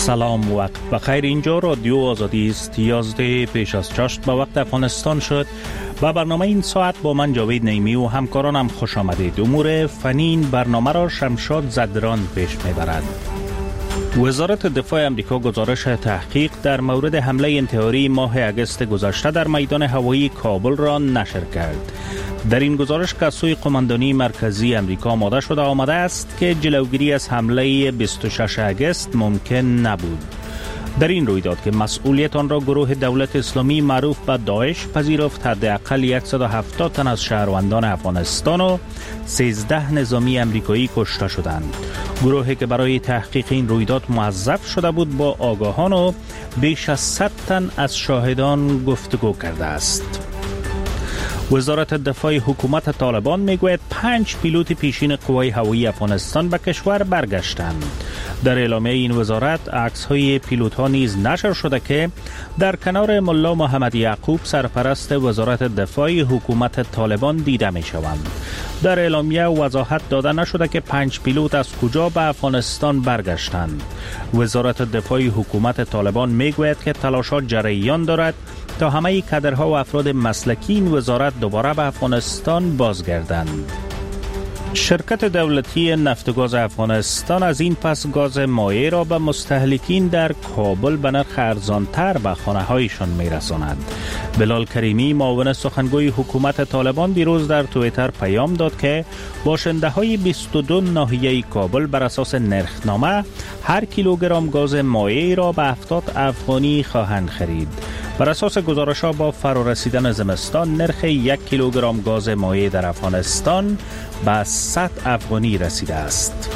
سلام، وقت بخیر. اینجا رادیو آزادی است. 11 پیش از 8 به وقت افغانستان شد. با برنامه این ساعت با من جاوید نعیمی و همکارانم خوش آمدید. امور فنی برنامه را شمشاد زدران پیش میبرد. وزارت دفاع امریکا گزارش تحقیق در مورد حمله انتحاری ماه اگست گذشته در میدان هوایی کابل را نشر کرد. در این گزارش که از سوی قماندانی مرکزی امریکا آمده است که جلوگیری از حمله 26 اگست ممکن نبود. در این رویداد که مسئولیت آن را گروه دولت اسلامی معروف به داعش پذیرفت، حداقل 170 تن از شهروندان افغانستان و 13 نظامی امریکایی کشته شدند. گروهی که برای تحقیق این رویداد موظف شده بود با آگاهان و بیش از 100 تن از شاهدان گفتگو کرده است. وزارت دفاع حکومت طالبان میگوید 5 پیلوت پیشین قوای هوایی افغانستان به کشور برگشتند. در اعلامیه این وزارت عکس‌های پیلوت‌ها نیز نشر شده که در کنار ملا محمد یعقوب سرپرست وزارت دفاع حکومت طالبان دیده می‌شوند. در اعلامیه وضاحت داده نشده که 5 پیلوت از کجا به افغانستان برگشتند. وزارت دفاع حکومت طالبان میگوید که تلاشات جریان دارد تا همه کادرها و افراد مسلکی این وزارت دوباره به افغانستان بازگردند. شرکت دولتی نفت و گاز افغانستان از این پس گاز مایع را به مستهلکین در کابل به نرخ ارزان‌تر به خانه‌هایشان می‌رساند. بلال کریمی، معاون سخنگوی حکومت طالبان، دیروز در توییتر پیام داد که باشنده‌های 22 ناحیه کابل بر اساس نرخنامه هر کیلوگرم گاز مایع را به 70 افغانی خواهند خرید. بر اساس گزارش‌ها با فرارسیدن زمستان نرخ 1 کیلوگرم گاز مایع در افغانستان به 100 افغانی رسیده است.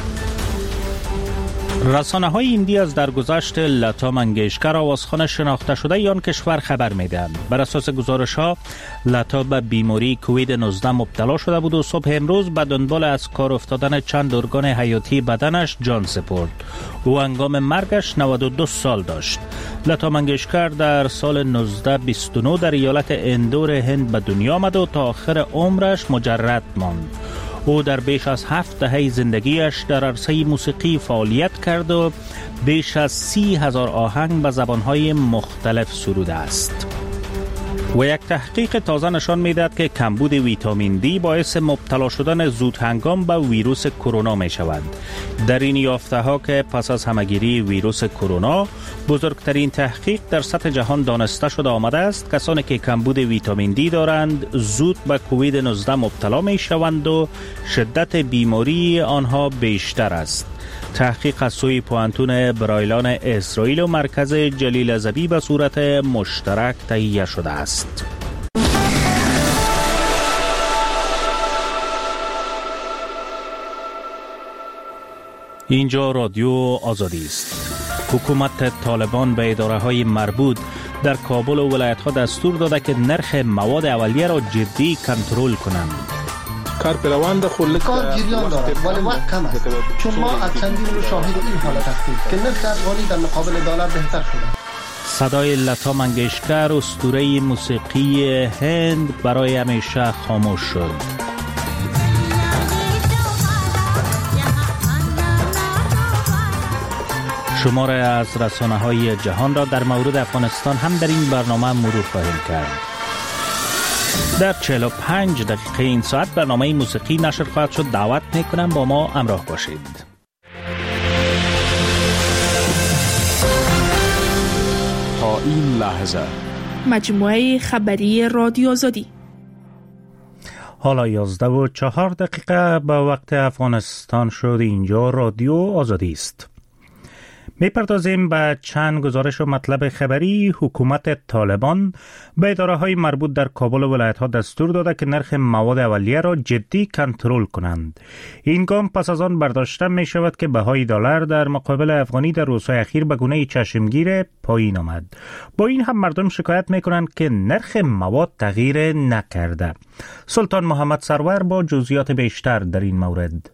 رسانه‌های هندی از درگذشت لتا منگیشکر، آوازخوان شناخته شده آن کشور خبر می‌دهند. بر اساس گزارش‌ها لتا به بیماری کووید 19 مبتلا شده بود و صبح امروز به دنبال از کار افتادن چند ارگان حیاتی بدنش جان سپرد. او هنگام مرگش 92 سال داشت. لتا منگیشکر در سال 1929 در ایالت اندور هند به دنیا آمد و تا آخر عمرش مجرد ماند. او در بیش از 7 دهه زندگیش در عرصه موسیقی فعالیت کرد و بیش از 30,000 آهنگ به زبانهای مختلف سروده است. و یک تحقیق تازه نشان می‌دهد که کمبود ویتامین دی باعث مبتلا شدن زود هنگام به ویروس کرونا می شود. در این یافته‌ها که پس از همه‌گیری ویروس کرونا بزرگترین تحقیق در سطح جهان دانسته شده آمده است، کسانی که کمبود ویتامین دی دارند زود به کووید 19 مبتلا می شوند و شدت بیماری آنها بیشتر است. تحقیق از سوی پوهنتون برایلان اسرائیل و مرکز جلیل زبی به صورت مشترک تهیه شده است. اینجا رادیو آزادی است. حکومت طالبان به اداره‌های مربوط در کابل و ولایت‌ها دستور داده که نرخ مواد اولیه را جدی کنترل کنند. کار پیروان کار جریان دارد ولی وقت کم است، چون ما از چندین روز شاهد این حالت هستیم که نرخ افغانی در مقابل دلار بهتر شده. صدای لتا منگیشکر، اسطوره موسیقی هند، برای همیشه خاموش شد. شماره از رسانه‌های جهان را در مورد افغانستان هم در این برنامه مرور خواهیم کرد. در 45 دقیقه این ساعت برنامه موسیقی نشر خواهد شد. دعوت میکنم با ما همراه باشید. تا این لحظه مجموعه خبری رادیو آزادی. حالا 11:04 به وقت افغانستان شد. اینجا رادیو آزادی است. میپردازیم به چند گزارش و مطلب خبری. حکومت طالبان به اداره‌های مربوط در کابل و ولایت‌ها دستور داده که نرخ مواد اولیه را جدی کنترل کنند. این گام پس از آن برداشته می شود که بهای دلار در مقابل افغانی در روزهای اخیر به گونه چشمگیر پایین آمد. با این هم مردم شکایت می کنند که نرخ مواد تغییر نکرده. سلطان محمد سرور با جزئیات بیشتر در این مورد.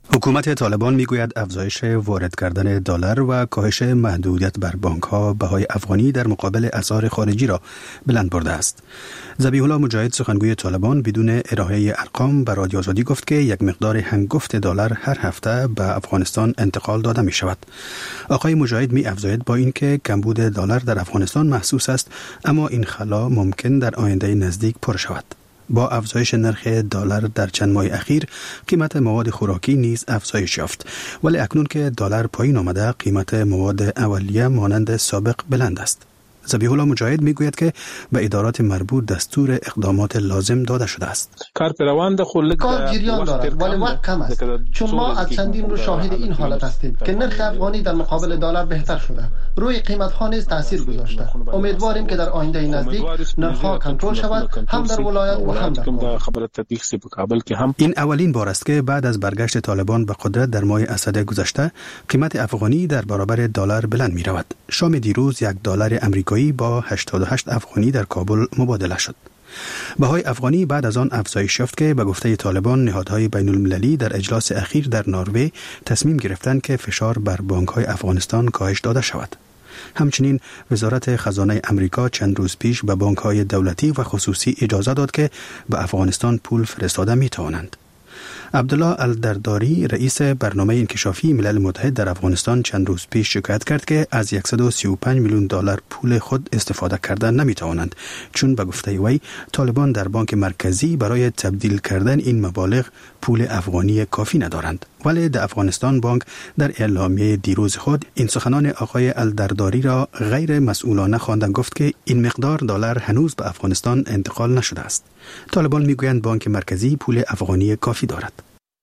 حکومت طالبان میگوید افزایش وارد کردن دلار و کاهش محدودیت بر بانک‌ها بهای افغانی در مقابل اسعار خارجی را بلند برده است. ذبیح الله مجاهد سخنگوی طالبان بدون ارائه ارقام به رادیو آزادی گفت که یک مقدار هنگفت دلار هر هفته به افغانستان انتقال داده می شود. آقای مجاهد می افزاید با اینکه کمبود دلار در افغانستان محسوس است، اما این خلا ممکن در آینده نزدیک پر شود. با افزایش نرخ دلار در چند ماه اخیر قیمت مواد خوراکی نیز افزایش یافت، ولی اکنون که دلار پایین آمده قیمت مواد اولیه مانند سابق بلند است. ذبیح الله مجاهد میگوید که به ادارات مربوط دستور اقدامات لازم داده شده است. کار جریان دارد ولی وقت کم است، چون ما از چندین روز شاهد این حالت هستیم که نرخ افغانی در مقابل دلار بهتر شده، روی قیمت ها نیز تاثیر گذاشته. امیدواریم که در آینده نزدیک نرخ ها کنترل شود، هم در ولایت و هم در کابل. این اولین بار است که بعد از برگشت طالبان به قدرت در ماه اسد گذشته قیمت افغانی در برابر دلار بلند می رود. شام دیروز یک دلار امریکایی با 88 افغانی در کابل مبادله شد. بهای افغانی بعد از آن افزایش یافت که به گفته طالبان نهادهای بین المللی در اجلاس اخیر در نروژ تصمیم گرفتند که فشار بر بانک‌های افغانستان کاهش داده شود. همچنین وزارت خزانه امریکا چند روز پیش به بانک‌های دولتی و خصوصی اجازه داد که به افغانستان پول فرستاده می‌توانند. عبدالله الدرداری رئیس برنامه انکشافی ملل متحد در افغانستان چند روز پیش شکایت کرد که از 135 میلیون دلار پول خود استفاده کردن نمیتوانند، چون به گفته وی طالبان در بانک مرکزی برای تبدیل کردن این مبالغ پول افغانی کافی ندارند. ولی در افغانستان بانک در اعلامیه دیروز خود این سخنان آقای الدرداری را غیر مسئولانه خواندند، گفت که این مقدار دلار هنوز به افغانستان انتقال نشده است. طالبان میگویند بانک مرکزی پول افغانی کافی دارد.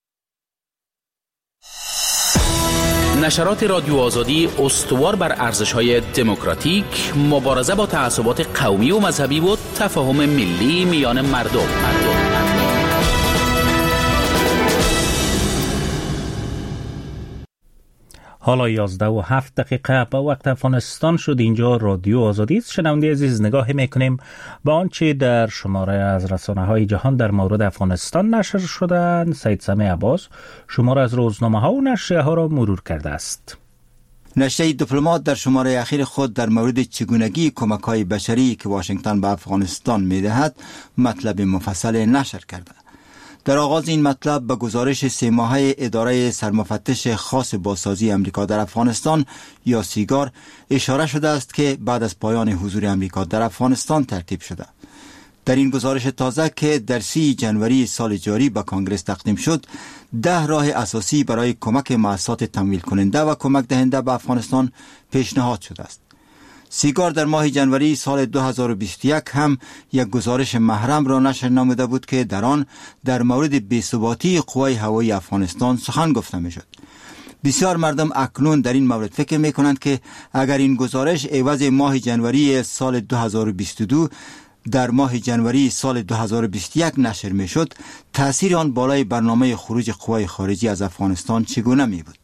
نشرات رادیو آزادی استوار بر ارزش‌های دموکراتیک، مبارزه با تعصبات قومی و مذهبی و تفاهم ملی میان مردم. حالا 11:07 به وقت افغانستان شد. اینجا رادیو آزادی است. شنونده عزیز، نگاهی میکنیم به آنچه در شماره از رسانه‌های جهان در مورد افغانستان نشر شدند. سید سمیع عباس شماره از روزنامه‌ها و نشریه‌ها را مرور کرده است. نشریه دیپلمات در شماره اخیر خود در مورد چگونگی کمک‌های بشری که واشنگتن به افغانستان می‌دهد مطلب مفصل نشر کرده. در آغاز این مطلب به گزارش 3 ماهه اداره سرمفتش خاص بازسازی امریکا در افغانستان یا سیگار اشاره شده است که بعد از پایان حضور امریکا در افغانستان ترتیب شده. در این گزارش تازه که در 30 جنوری سال جاری به کانگرس تقدیم شد، 10 راه اساسی برای کمک مؤسسات تمویل کننده و کمک دهنده به افغانستان پیشنهاد شده است. سیگار در ماه جنوری سال 2021 هم یک گزارش محرم را نشر نموده بود که در آن در مورد بی‌ثباتی قوای هوایی افغانستان سخن گفته می‌شد. بسیار مردم اکنون در این مورد فکر می‌کنند که اگر این گزارش عوض ماه جنوری سال 2022 در ماه جنوری سال 2021 نشر می‌شد، تأثیر آن بالای برنامه خروج قوای خارجی از افغانستان چگونه می‌بود؟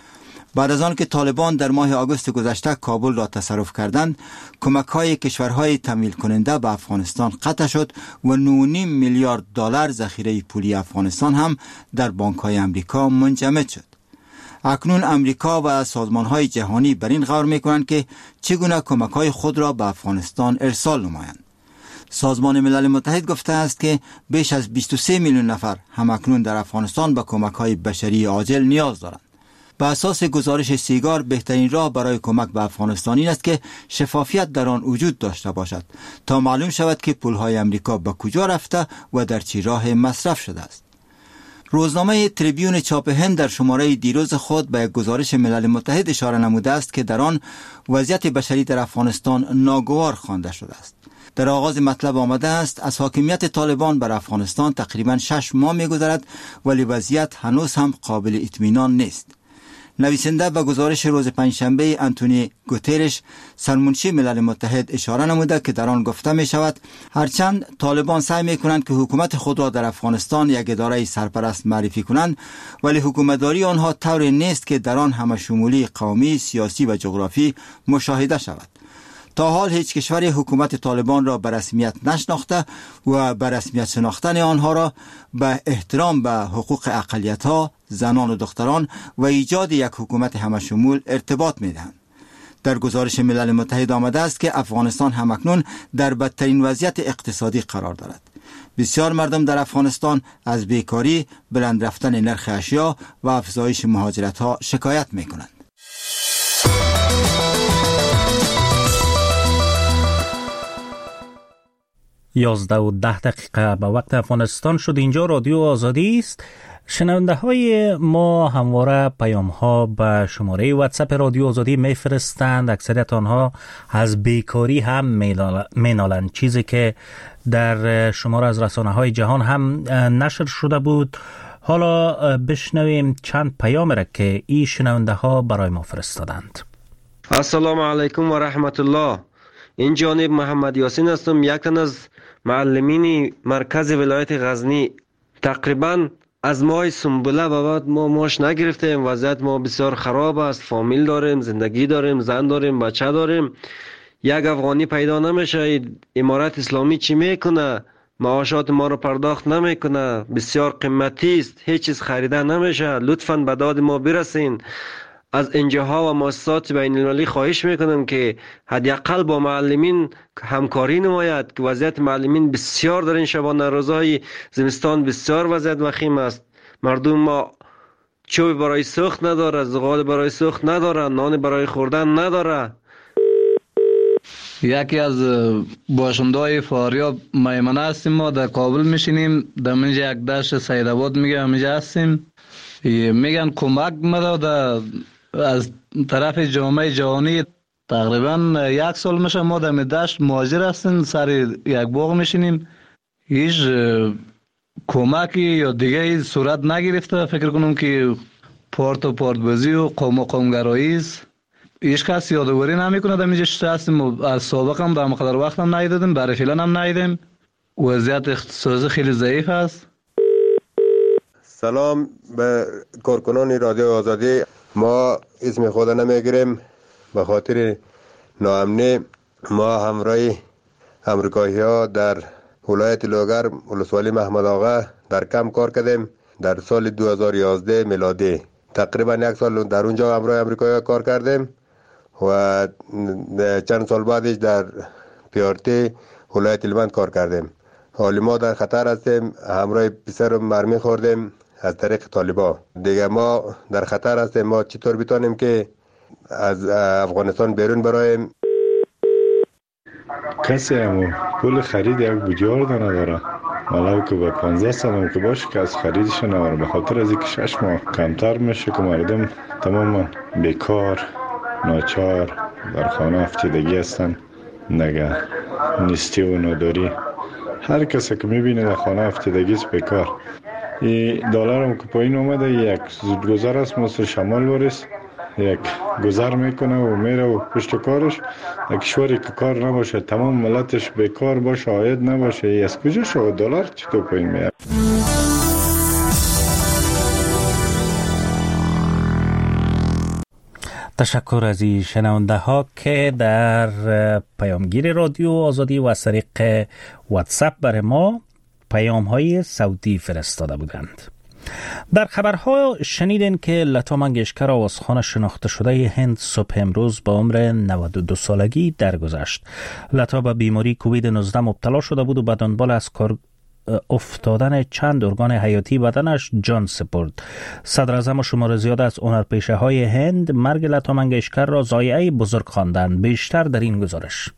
بعد از آن که طالبان در ماه آگوست گذشته کابل را تصرف کردند، کمک‌های کشورهای تمویل کننده به افغانستان قطع شد و 9.5 میلیارد دلار ذخیره پولی افغانستان هم در بانک‌های امریکا منجمد شد. اکنون امریکا و سازمان‌های جهانی بر این غور می‌کنند که چگونه کمک‌های خود را به افغانستان ارسال نمایند. سازمان ملل متحد گفته است که بیش از 23 میلیون نفر هم اکنون در افغانستان به کمک‌های بشری عاجل نیاز دارند. به اساس گزارش سیگار بهترین راه برای کمک به افغانستان این است که شفافیت در آن وجود داشته باشد تا معلوم شود که پولهای امریکا به کجا رفته و در چه راه مصرف شده است. روزنامه تریبیون چاپ هند در شماره دیروز خود به یک گزارش ملل متحد اشاره نموده است که در آن وضعیت بشری در افغانستان ناگوار خوانده شده است. در آغاز مطلب آمده است از حاکمیت طالبان بر افغانستان تقریباً 6 ماه می‌گذرد ولی وضعیت هنوز هم قابل اطمینان نیست. نویسنده به گزارش روز پنجشنبه آنتونی گوترش سرمنشی ملل متحد اشاره نموده که در آن گفته می شود هرچند طالبان سعی می کنند که حکومت خود را در افغانستان یک اداره سرپرست معرفی کنند، ولی حکومتداری آنها طوری نیست که در آن همه شمولی قومی، سیاسی و جغرافی مشاهده شود. تا حال هیچ کشوری حکومت طالبان را به رسمیت نشناخته و به رسمیت شناختن آنها را به احترام به حقوق اقلیت‌ها، زنان و دختران و ایجاد یک حکومت همشمول ارتباط می‌دهند. در گزارش ملل متحد آمده است که افغانستان همکنون در بدترین وضعیت اقتصادی قرار دارد. بسیار مردم در افغانستان از بیکاری، بلند رفتن نرخ اشیا و افزایش مهاجرت‌ها شکایت می‌کنند. 11:10 به وقت افغانستان شد. اینجا رادیو آزادی است. شنونده های ما همواره پیام ها به شماره واتساپ رادیو آزادی میفرستند. اکثریت آنها از بیکاری هم مینالند، چیزی که در شماره از رسانه های جهان هم نشر شده بود. حالا بشنویم چند پیام را که این شنونده ها برای ما فرستادند. السلام علیکم و رحمت الله. این جانب محمد یاسین هستم، یک تن از معلمین مرکز ولایت غزنی. تقریبا از ماه سنبله به بعد ما ماش نگرفتیم. وضعیت ما بسیار خراب است. فامیل داریم، زندگی داریم، زن داریم، بچه داریم. یک افغانی پیدا نمیشه. امارت اسلامی چی میکنه؟ معاشات ما رو پرداخت نمیکنه. بسیار قیمتی است، هیچ چیز خریده نمیشه. لطفاً به داد ما برسین. از انجاها و مؤسسات بین المللی خواهش میکنم که حداقل با معلمین همکاری نماید که وضعیت معلمین بسیار در این شبانه روزهای زمستان بسیار وضعیت وخیم است. مردم ما چوب برای سوخت نداره، زغال برای سوخت نداره، نان برای خوردن نداره. یکی از باشنده‌های فاریاب میمنه هستیم. ما در کابل میشینیم، در منجا یک دشت سیدآباد میگه همینجا هستیم. میگن کمک مداد از طرف جامعه جهانی. تقریبا 1 سال میشه ما در دشت مهاجر هستیم، سر یک باغ میشینیم. هیچ کمکی یا دیگه صورت نگرفته. فکر کنم که پارت بازی و قوم و قومگرایی است. هیچ کس یادواری نمیکنه. در اینجا هستیم. از سابق هم در مقدار وقت هم ندیدیم، برای فعلا هم ندیدیم. وضعیت اقتصادی خیلی ضعیف است. سلام به کارکنان رادیو آزادی. ما اسم خود نمیگیریم به خاطر ناامنی. ما همراه امریکایی ها در ولایت لوگر ولسوالی محمد آقا در کم کار کردیم در سال 2011 میلادی. تقریبا 1 سال در اونجا همراه امریکایی ها کار کردیم و چند سال بعدش در پیارتی ولایت هلمند کار کردیم. حالی ما در خطر هستیم. همراه پسر مرمی خوردیم از طریق طالبا. دیگه ما در خطر هستیم. ما چطور بتونیم که از افغانستان بیرون برایم؟ کسی هم پول خرید یک بجار نداره. ولو که به 15 سالم که باشه که از خریدش نداره. به خاطر از اینکه 6 ماه کمتر میشه که مردم تماما بیکار، ناچار در خانه افتیدگی هستن. نگه نیستی و نداری. هر کسی که میبینه در خانه افتیدگی است بیکار. این دلار هم که پایین اومده، یک زودگذر است مثل شمال وارث. یک گذر میکنه و میره و پشت کارش. یک کشوری که کار نباشه، تمام ملتش بیکار باشه، عاید نباشه، از کجا شد دلار چطور پایین میاد؟ تشکر از این شنونده ها که در پیامگیر رادیو آزادی و از طریق واتساپ برای ما پیام های صوتی فرستاده بودند. در خبرها شنیدین که لتا منگشکر آوازخوان شناخته شده هند صبح امروز با عمر 92 سالگی درگذشت. لتا به بیماری کووید 19 مبتلا شده بود و به دنبال از کار افتادن چند ارگان حیاتی بدنش جان سپرد. صدر اعظم و شمار زیاد از هنرپیشه های هند مرگ لتا منگشکر را ضایعه بزرگ خواندند. بیشتر در این گزارش.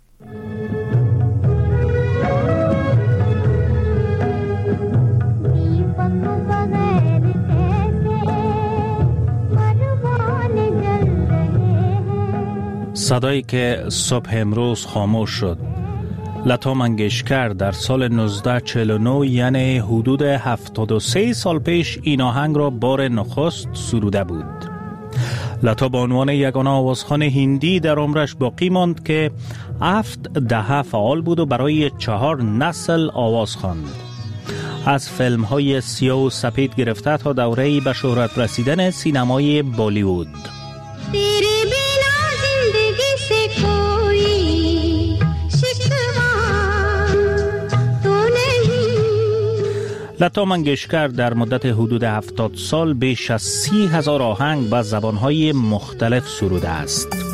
صدایی که صبح امروز خاموش شد. لتا منگشکر در سال 1949 یعنی حدود 73 سال پیش این آهنگ را بار نخست سروده بود. لتا به عنوان یگانه آوازخوان هندی در عمرش باقی ماند که 7 دهه فعال بود و برای 4 نسل آواز خواند. از فیلم‌های سیاه و سفید گرفته تا دوره‌ای به شهرت رسیدن سینمای بالیوود. لتا منگشکر در مدت حدود 70 سال بیش از 30,000 آهنگ به زبانهای مختلف سروده است.